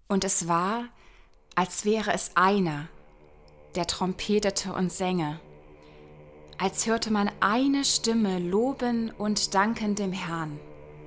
Und es war, als wäre es einer, der trompetete und sänge, als hörte man eine Stimme loben und danken dem Herrn.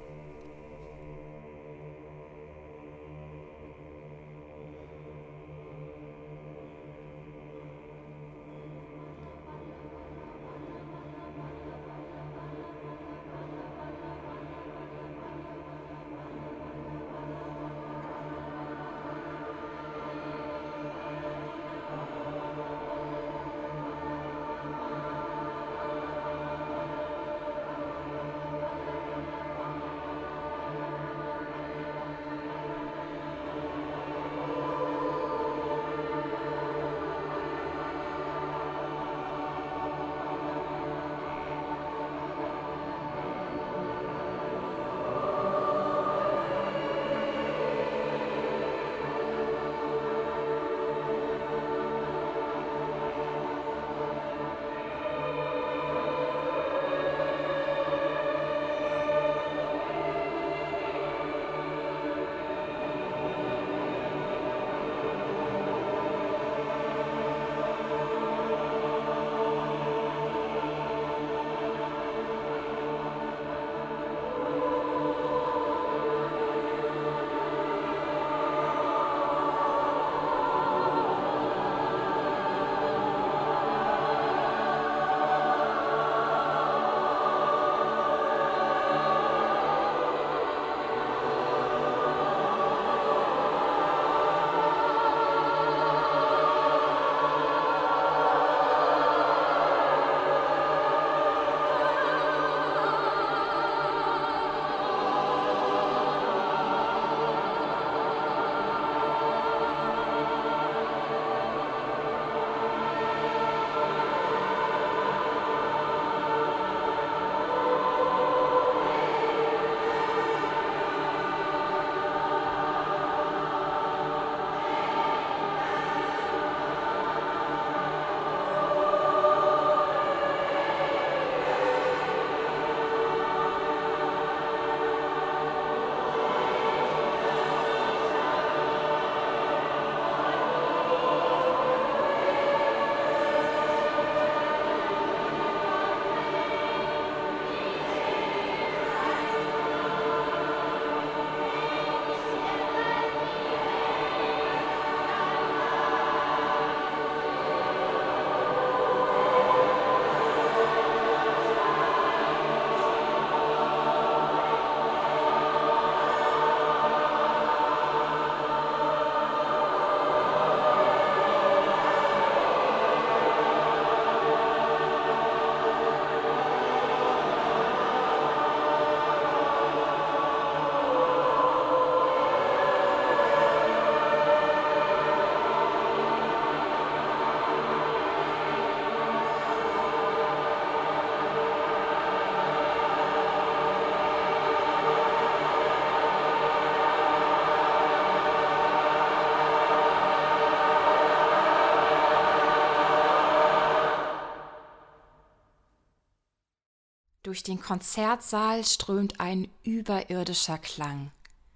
Durch den Konzertsaal strömt ein überirdischer Klang.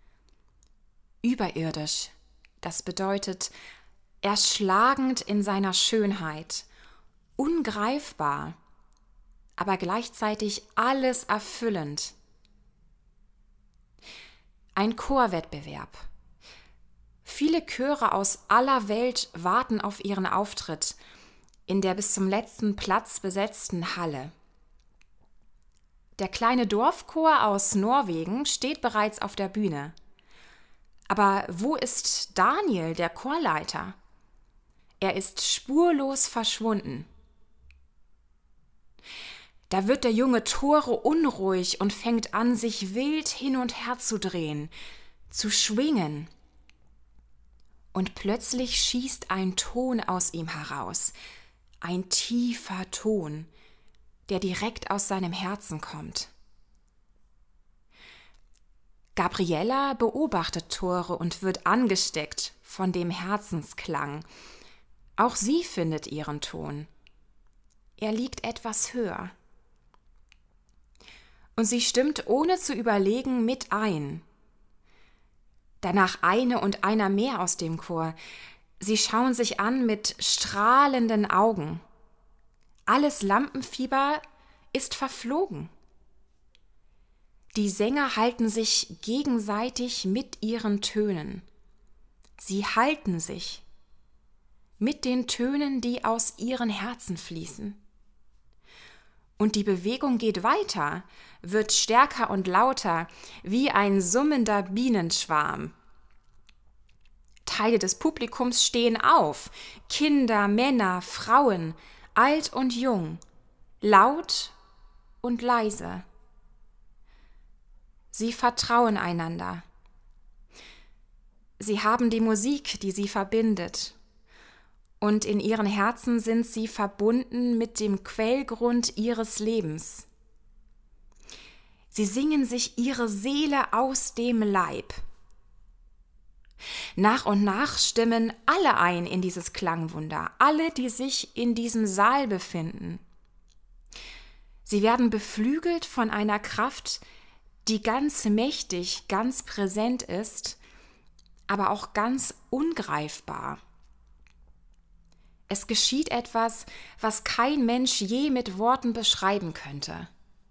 Überirdisch, das bedeutet erschlagend in seiner Schönheit, ungreifbar, aber gleichzeitig alles erfüllend. Ein Chorwettbewerb. Viele Chöre aus aller Welt warten auf ihren Auftritt in der bis zum letzten Platz besetzten Halle. Der kleine Dorfchor aus Norwegen steht bereits auf der Bühne. Aber wo ist Daniel, der Chorleiter? Er ist spurlos verschwunden. Da wird der junge Tore unruhig und fängt an, sich wild hin und her zu drehen, zu schwingen. Und plötzlich schießt ein Ton aus ihm heraus, ein tiefer Ton, der direkt aus seinem Herzen kommt. Gabriella beobachtet Tore und wird angesteckt von dem Herzensklang. Auch sie findet ihren Ton. Er liegt etwas höher. Und sie stimmt ohne zu überlegen mit ein. Danach eine und einer mehr aus dem Chor. Sie schauen sich an mit strahlenden Augen. Alles Lampenfieber ist verflogen. Die Sänger halten sich gegenseitig mit ihren Tönen. Sie halten sich mit den Tönen, die aus ihren Herzen fließen. Und die Bewegung geht weiter, wird stärker und lauter, wie ein summender Bienenschwarm. Teile des Publikums stehen auf, Kinder, Männer, Frauen, alt und jung, laut und leise. Sie vertrauen einander. Sie haben die Musik, die sie verbindet. Und in ihren Herzen sind sie verbunden mit dem Quellgrund ihres Lebens. Sie singen sich ihre Seele aus dem Leib. Nach und nach stimmen alle ein in dieses Klangwunder, alle, die sich in diesem Saal befinden. Sie werden beflügelt von einer Kraft, die ganz mächtig, ganz präsent ist, aber auch ganz ungreifbar. Es geschieht etwas, was kein Mensch je mit Worten beschreiben könnte.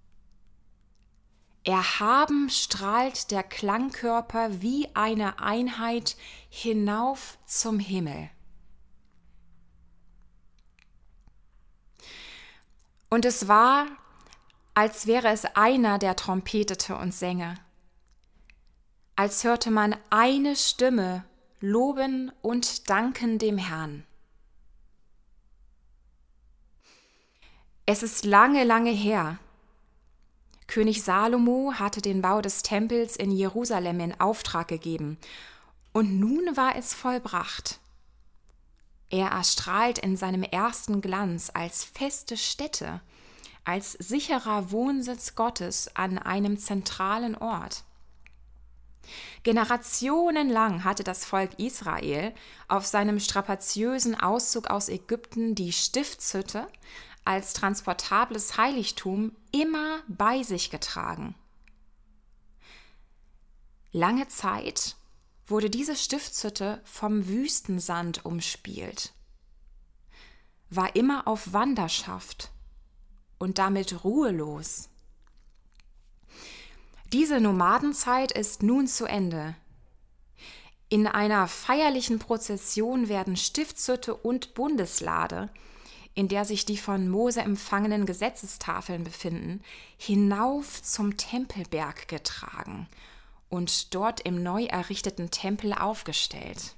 Erhaben strahlt der Klangkörper wie eine Einheit hinauf zum Himmel. Und es war, als wäre es einer, der trompetete und sänge, als hörte man eine Stimme loben und danken dem Herrn. Es ist lange, lange her. König Salomo hatte den Bau des Tempels in Jerusalem in Auftrag gegeben, und nun war es vollbracht. Er erstrahlt in seinem ersten Glanz als feste Stätte, als sicherer Wohnsitz Gottes an einem zentralen Ort. Generationenlang hatte das Volk Israel auf seinem strapaziösen Auszug aus Ägypten die Stiftshütte als transportables Heiligtum immer bei sich getragen. Lange Zeit wurde diese Stiftshütte vom Wüstensand umspielt, war immer auf Wanderschaft und damit ruhelos. Diese Nomadenzeit ist nun zu Ende. In einer feierlichen Prozession werden Stiftshütte und Bundeslade, in der sich die von Mose empfangenen Gesetzestafeln befinden, hinauf zum Tempelberg getragen und dort im neu errichteten Tempel aufgestellt.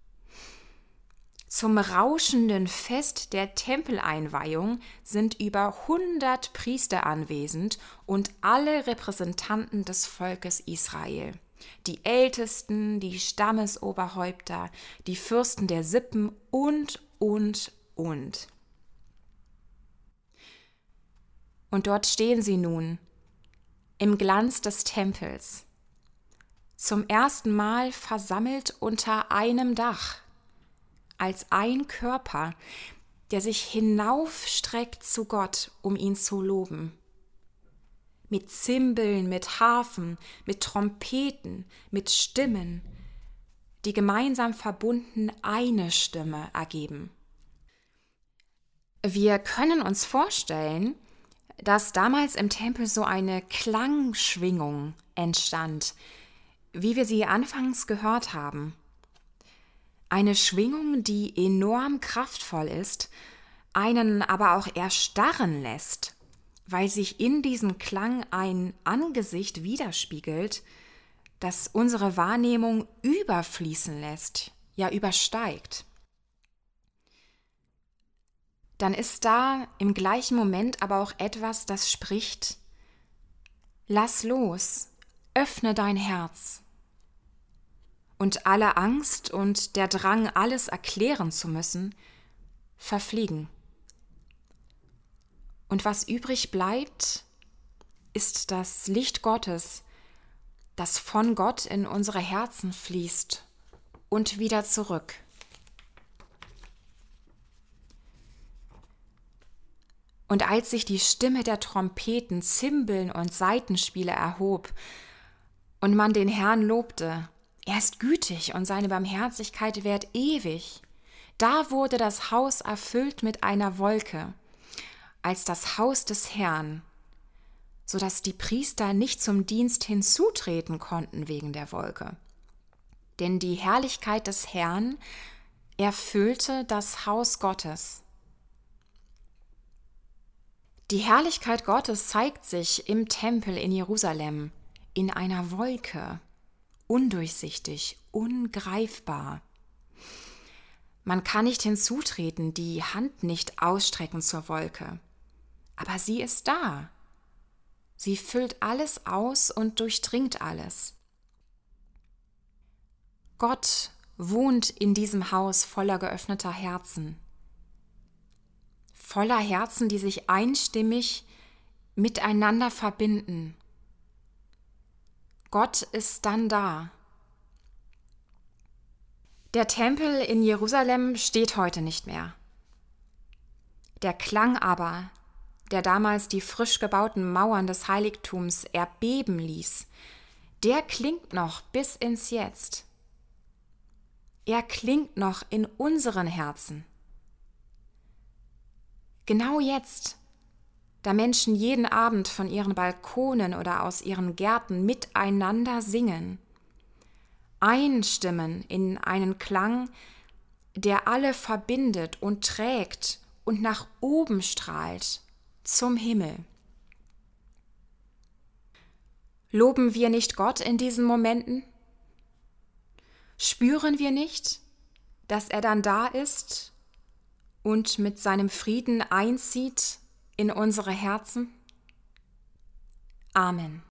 Zum rauschenden Fest der Tempeleinweihung sind über 100 Priester anwesend und alle Repräsentanten des Volkes Israel. Die Ältesten, die Stammesoberhäupter, die Fürsten der Sippen und. Und dort stehen sie nun, im Glanz des Tempels, zum ersten Mal versammelt unter einem Dach, als ein Körper, der sich hinaufstreckt zu Gott, um ihn zu loben. Mit Zimbeln, mit Harfen, mit Trompeten, mit Stimmen, die gemeinsam verbunden eine Stimme ergeben. Wir können uns vorstellen, dass damals im Tempel so eine Klangschwingung entstand, wie wir sie anfangs gehört haben. Eine Schwingung, die enorm kraftvoll ist, einen aber auch erstarren lässt, weil sich in diesem Klang ein Angesicht widerspiegelt, das unsere Wahrnehmung überfließen lässt, ja übersteigt. Dann ist da im gleichen Moment aber auch etwas, das spricht: Lass los, öffne dein Herz. Und alle Angst und der Drang, alles erklären zu müssen, verfliegen. Und was übrig bleibt, ist das Licht Gottes, das von Gott in unsere Herzen fließt und wieder zurück. Und als sich die Stimme der Trompeten, Zimbeln und Saitenspiele erhob und man den Herrn lobte, Er ist gütig und seine Barmherzigkeit währt ewig. Da wurde das Haus erfüllt mit einer Wolke, als das Haus des Herrn, so dass die Priester nicht zum Dienst hinzutreten konnten wegen der Wolke. Denn die Herrlichkeit des Herrn erfüllte das Haus Gottes. Die Herrlichkeit Gottes zeigt sich im Tempel in Jerusalem in einer Wolke, undurchsichtig, ungreifbar. Man kann nicht hinzutreten, die Hand nicht ausstrecken zur Wolke. Aber sie ist da. Sie füllt alles aus und durchdringt alles. Gott wohnt in diesem Haus voller geöffneter Herzen. Voller Herzen, die sich einstimmig miteinander verbinden. Gott ist dann da. Der Tempel in Jerusalem steht heute nicht mehr. Der Klang aber, der damals die frisch gebauten Mauern des Heiligtums erbeben ließ, der klingt noch bis ins Jetzt. Er klingt noch in unseren Herzen. Genau jetzt, da Menschen jeden Abend von ihren Balkonen oder aus ihren Gärten miteinander singen, einstimmen in einen Klang, der alle verbindet und trägt und nach oben strahlt zum Himmel. Loben wir nicht Gott in diesen Momenten? Spüren wir nicht, dass er dann da ist und mit seinem Frieden einzieht in unsere Herzen? Amen.